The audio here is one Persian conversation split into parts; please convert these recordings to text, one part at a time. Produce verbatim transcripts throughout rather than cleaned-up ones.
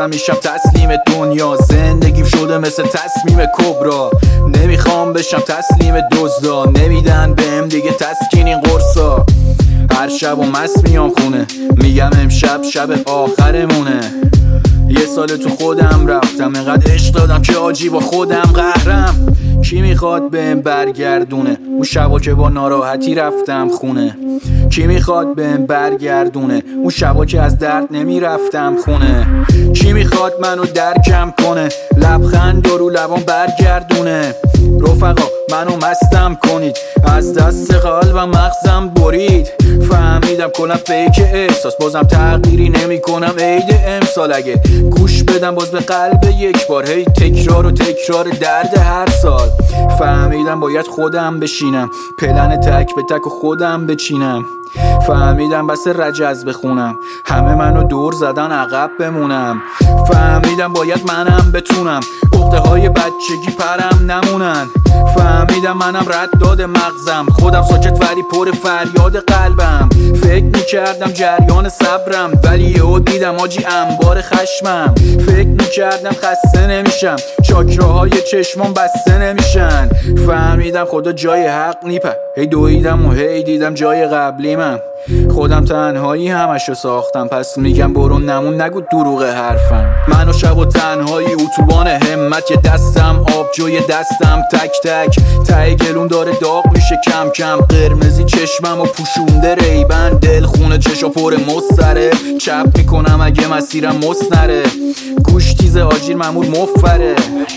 دارم میشم تسلیم دنیا. زندگیم شده مثل تصمیم کبرا، نمیخوام بشم تسلیم دزدا. نمیدن بهم دیگه تسکین این قرصا. هر شب و مست میام خونه، میگم امشب شب آخرمونه. یه سال تو خودم رفتم، اینقدر عشق دادم که آجی با خودم قهرم. کی میخواد بهم برگردونه اون شبا که با ناراحتی رفتم خونه؟ کی میخواد بهم برگردونه اون شبا که از درد نمیرفتم خونه؟ کی میخواد منو درکم کنه، لبخند رو لبام برگردونه؟ رفقا منو مستم کنید، از دست قلبم مغزم برید. فهمیدم کلا فیک احساس، بازم تغییری نمی کنم عید امسال. اگه گوش بدم باز به قلب یک بار، هی تکرار و تکرار درد هر سال. فهمیدم باید خودم بشینم، پلن تک به تک و خودم بچینم. فهمیدم بس رجز بخونم، همه منو دور زدن عقب بمونم. فهمیدم باید منم بتونم، عقده های بچگی پرم نمونن. فهمیدم منم رد داد مغزم، خودم ساکت ولی پر فریاد قلبم. فکر میکردم جریان صبرم، ولی یهو دیدم آجی انبار خشمم. فکر میکردم خسته نمیشم، چاکراهای چشمام بسته نمیشن. فهمیدم خدا جای حق نیپه، هی دویدم و هی دیدم جای قبلی من. خودم تنهایی همشو ساختم، پس میگم برو نمون نگو دروغ حرفم. من و شب و تنهایی اتوبان همت، یه دستم آبجوی دستم تک تک. ته گلوم داره داغ میشه کم کم، قرمزی چشمم و پوشونده ریبن. دل خونه چشا پر مستره، چپ میکنم اگه مسیرم مستره. گوش تیز آجیر ممور مفره.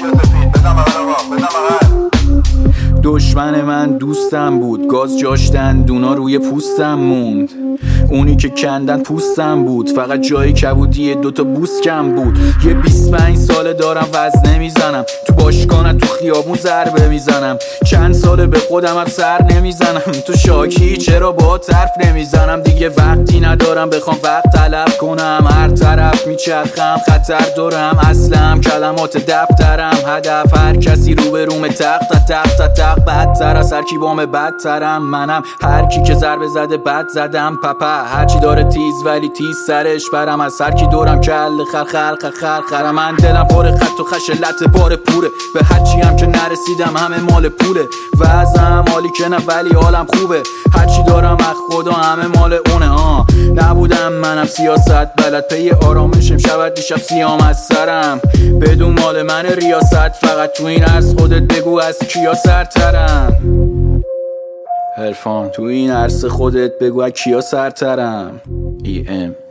دشمن من دوستم بود، گاز جاش دندونا روی پوستم موند. اونی که کندن پوستم بود، فقط جای کبودی دوتا بوس کم بود. یه بیست پنج ساله دارم وزنه میزنم، تو باشگاه تو خیابون ضربه میزنم. چند ساله به خودم هم سر نمیزنم، تو شاکی چرا با طرف نمیزنم. دیگه وقتی ندارم بخوام وقت طلب کنم، هر طرف میچرخم خطر دارم. اصلم کلمات دفترم، هدف هر کسی رو به روم تخت تخت تخت. بدتر از هر کی بام بدترم منم، هر کی که ضربه زده بد زدم. پپا هرچی داره تیز ولی تیز سرش برم. از هر کی دورم کل خر خر خر خر خر. من دلم پر خط و خشلت بار پوره، به هرچی هم که نرسیدم همه مال پوله. وضعم عالی که نه ولی حالم خوبه، هرچی دارم از خدا همه مال اونه. آه نبودم منم سیاست بلد، پی آرامشم شود دیشب سیام از سرم. بدون مال من ریاست، فقط تو این عرض خودت بگو از کیا سرترم. عرفان تو این عرصه خودت بگو از کیا سرترم. ای ام